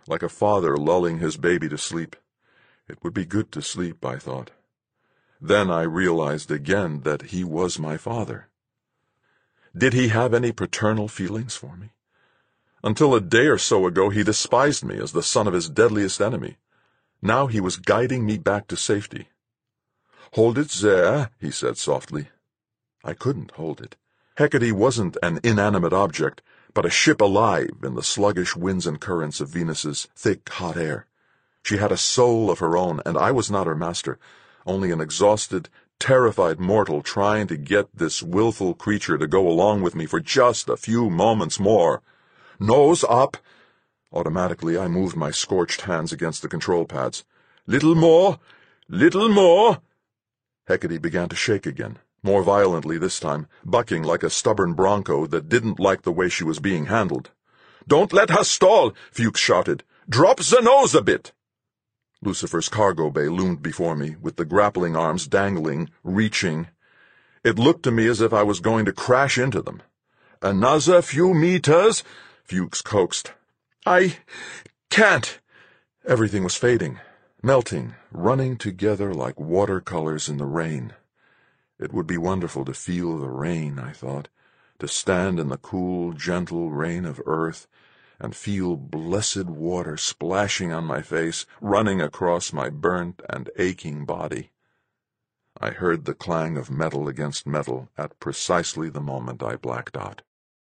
like a father lulling his baby to sleep. It would be good to sleep, I thought. Then I realized again that he was my father. Did he have any paternal feelings for me? Until a day or so ago he despised me as the son of his deadliest enemy. Now he was guiding me back to safety. "Hold it there," he said softly. I couldn't hold it. Hecate wasn't an inanimate object, but a ship alive in the sluggish winds and currents of Venus's thick, hot air. She had a soul of her own, and I was not her master, only an exhausted, terrified mortal trying to get this willful creature to go along with me for just a few moments more. "Nose up!" Automatically, I moved my scorched hands against the control pads. "Little more! Little more!" Hecate began to shake again, more violently this time, bucking like a stubborn bronco that didn't like the way she was being handled. "Don't let her stall!" Fuchs shouted. "Drop the nose a bit!" Lucifer's cargo bay loomed before me, with the grappling arms dangling, reaching. It looked to me as if I was going to crash into them. "Another few meters," Fuchs coaxed. "I can't." Everything was fading, melting, running together like watercolors in the rain. It would be wonderful to feel the rain, I thought, to stand in the cool, gentle rain of earth and feel blessed water splashing on my face, running across my burnt and aching body. I heard the clang of metal against metal at precisely the moment I blacked out.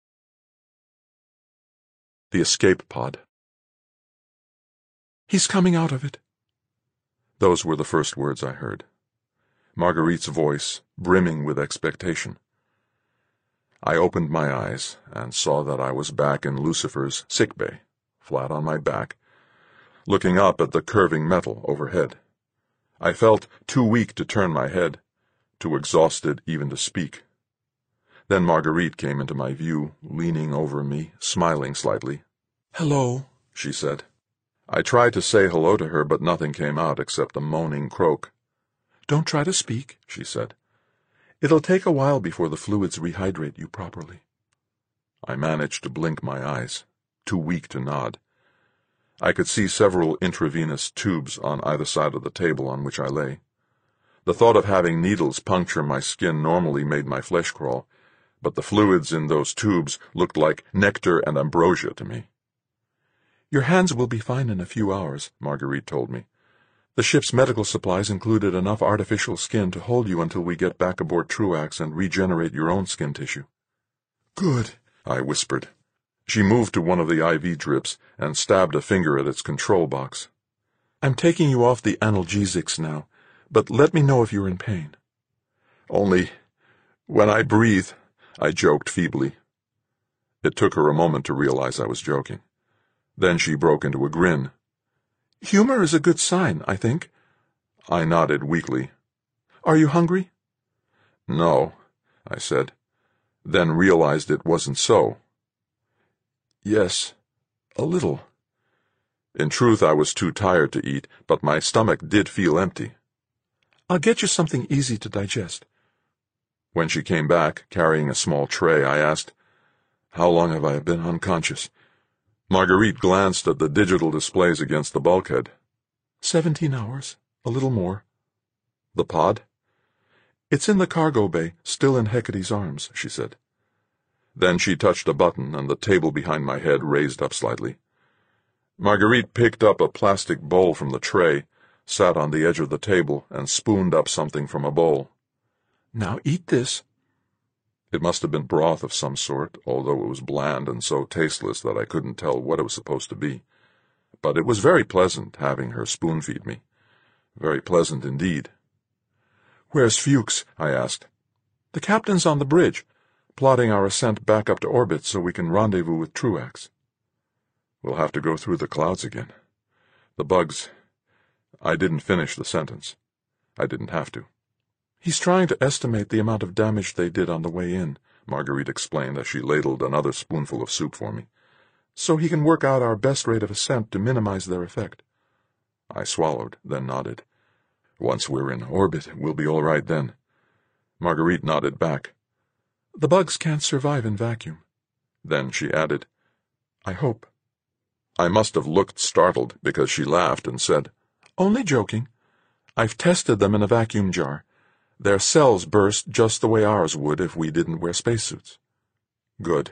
The escape pod. "He's coming out of it." Those were the first words I heard. Marguerite's voice, brimming with expectation. I opened my eyes and saw that I was back in Lucifer's sickbay, flat on my back, looking up at the curving metal overhead. I felt too weak to turn my head, too exhausted even to speak. Then Marguerite came into my view, leaning over me, smiling slightly. "Hello," she said. I tried to say hello to her, but nothing came out except a moaning croak. "Don't try to speak," she said. "It'll take a while before the fluids rehydrate you properly." I managed to blink my eyes, too weak to nod. I could see several intravenous tubes on either side of the table on which I lay. The thought of having needles puncture my skin normally made my flesh crawl, but the fluids in those tubes looked like nectar and ambrosia to me. "Your hands will be fine in a few hours," Marguerite told me. "The ship's medical supplies included enough artificial skin to hold you until we get back aboard Truax and regenerate your own skin tissue." "Good," I whispered. She moved to one of the IV drips and stabbed a finger at its control box. "I'm taking you off the analgesics now, but let me know if you're in pain." "Only when I breathe," I joked feebly. It took her a moment to realize I was joking. Then she broke into a grin. "Humor is a good sign, I think." I nodded weakly. "Are you hungry?" "No," I said, then realized it wasn't so. "Yes, a little." In truth, I was too tired to eat, but my stomach did feel empty. "I'll get you something easy to digest." When she came back, carrying a small tray, I asked, "How long have I been unconscious?" Marguerite glanced at the digital displays against the bulkhead. 17 hours, a little more." "The pod?" "It's in the cargo bay, still in Hecate's arms," she said. Then she touched a button, and the table behind my head raised up slightly. Marguerite picked up a plastic bowl from the tray, sat on the edge of the table, and spooned up something from a bowl. "Now eat this." It must have been broth of some sort, although it was bland and so tasteless that I couldn't tell what it was supposed to be. But it was very pleasant having her spoon-feed me. Very pleasant indeed. "Where's Fuchs?" I asked. "The captain's on the bridge, plotting our ascent back up to orbit so we can rendezvous with Truax." "We'll have to go through the clouds again. The bugs—" I didn't finish the sentence. I didn't have to. "He's trying to estimate the amount of damage they did on the way in," Marguerite explained as she ladled another spoonful of soup for me, "so he can work out our best rate of ascent to minimize their effect." I swallowed, then nodded. "Once we're in orbit, we'll be all right then." Marguerite nodded back. "The bugs can't survive in vacuum." Then she added, "I hope." I must have looked startled because she laughed and said, "Only joking. I've tested them in a vacuum jar. Their cells burst just the way ours would if we didn't wear spacesuits." Good.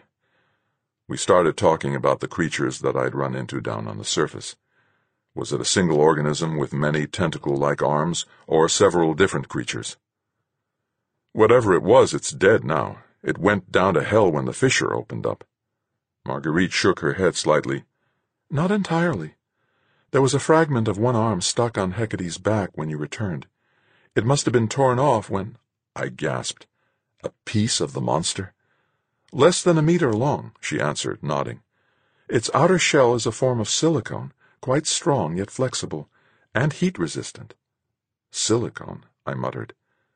We started talking about the creatures that I'd run into down on the surface. Was it a single organism with many tentacle-like arms, or several different creatures? Whatever it was, it's dead now. It went down to hell when the fissure opened up. Marguerite shook her head slightly. "Not entirely. There was a fragment of one arm stuck on Hecate's back when you returned. It must have been torn off when—" I gasped. A piece of the monster? "Less than a meter long," she answered, nodding. "Its outer shell is a form of silicone, quite strong yet flexible, and heat-resistant." Silicone, I muttered.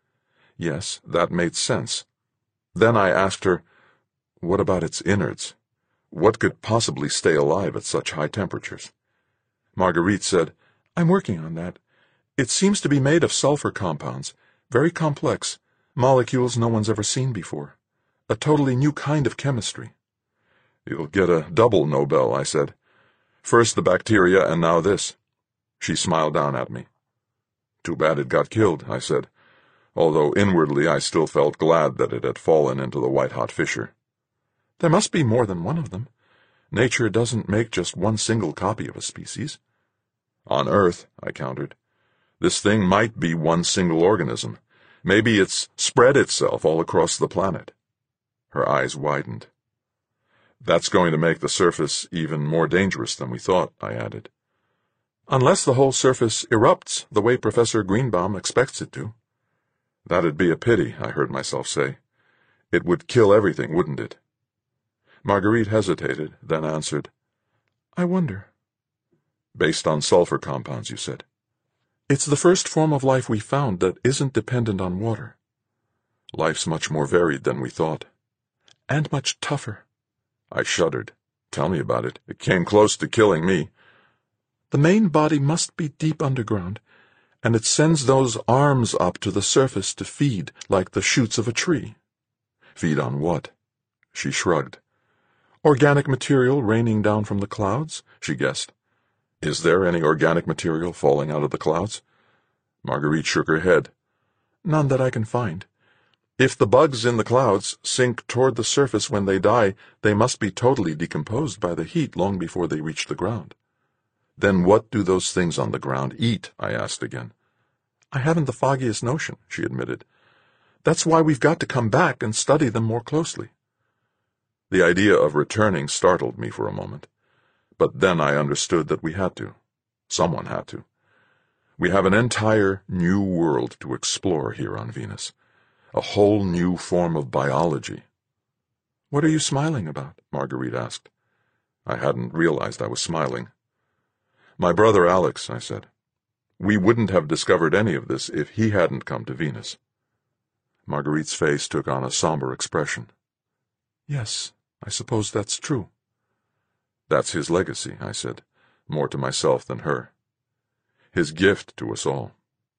Yes, that made sense. Then I asked her, what about its innards? What could possibly stay alive at such high temperatures? Marguerite said, "I'm working on that. It seems to be made of sulfur compounds, very complex, molecules no one's ever seen before. A totally new kind of chemistry." "You'll get a double Nobel," I said. "First the bacteria and now this." She smiled down at me. "Too bad it got killed," I said, although inwardly I still felt glad that it had fallen into the white-hot fissure. "There must be more than one of them. Nature doesn't make just one single copy of a species." "On Earth," I countered. "This thing might be one single organism. Maybe it's spread itself all across the planet." Her eyes widened. "That's going to make the surface even more dangerous than we thought," I added. "Unless the whole surface erupts the way Professor Greenbaum expects it to." "That'd be a pity," I heard myself say. "It would kill everything, wouldn't it?" Marguerite hesitated, then answered, "I wonder." "Based on sulfur compounds, you said?" "It's the first form of life we found that isn't dependent on water." "Life's much more varied than we thought." "And much tougher." I shuddered. "Tell me about it. It came close to killing me." "The main body must be deep underground, and it sends those arms up to the surface to feed, like the shoots of a tree." "Feed on what?" She shrugged. "Organic material raining down from the clouds," she guessed. "Is there any organic material falling out of the clouds?" Marguerite shook her head. "None that I can find. If the bugs in the clouds sink toward the surface when they die, they must be totally decomposed by the heat long before they reach the ground." "Then what do those things on the ground eat?" I asked again. "I haven't the foggiest notion," she admitted. "That's why we've got to come back and study them more closely." The idea of returning startled me for a moment, but then I understood that we had to. Someone had to. We have an entire new world to explore here on Venus, a whole new form of biology. "What are you smiling about?" Marguerite asked. I hadn't realized I was smiling. "My brother Alex," I said. "We wouldn't have discovered any of this if he hadn't come to Venus." Marguerite's face took on a somber expression. "Yes, I suppose that's true." "That's his legacy," I said, more to myself than her. "His gift to us all."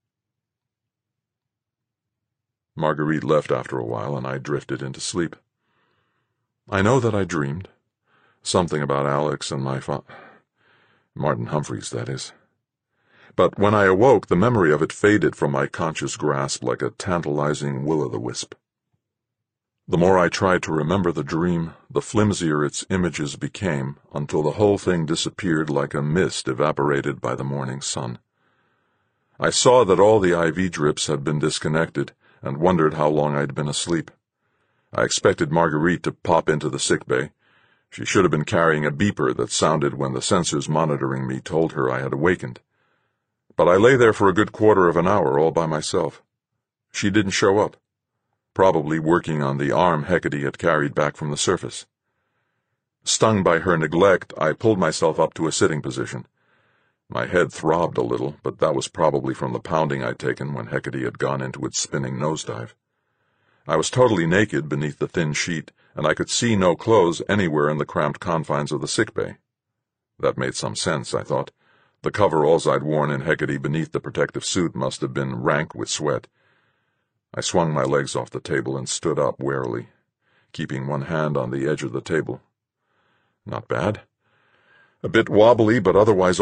Marguerite left after a while, and I drifted into sleep. I know that I dreamed. Something about Alex and my Martin Humphreys, that is. But when I awoke, the memory of it faded from my conscious grasp like a tantalizing will-o'-the-wisp. The more I tried to remember the dream, the flimsier its images became, until the whole thing disappeared like a mist evaporated by the morning sun. I saw that all the IV drips had been disconnected, and wondered how long I'd been asleep. I expected Marguerite to pop into the sickbay. She should have been carrying a beeper that sounded when the sensors monitoring me told her I had awakened. But I lay there for a good quarter of an hour all by myself. She didn't show up, probably working on the arm Hecate had carried back from the surface. Stung by her neglect, I pulled myself up to a sitting position. My head throbbed a little, but that was probably from the pounding I'd taken when Hecate had gone into its spinning nosedive. I was totally naked beneath the thin sheet, and I could see no clothes anywhere in the cramped confines of the sickbay. That made some sense, I thought. The coveralls I'd worn in Hecate beneath the protective suit must have been rank with sweat. I swung my legs off the table and stood up warily, keeping one hand on the edge of the table. Not bad. A bit wobbly, but otherwise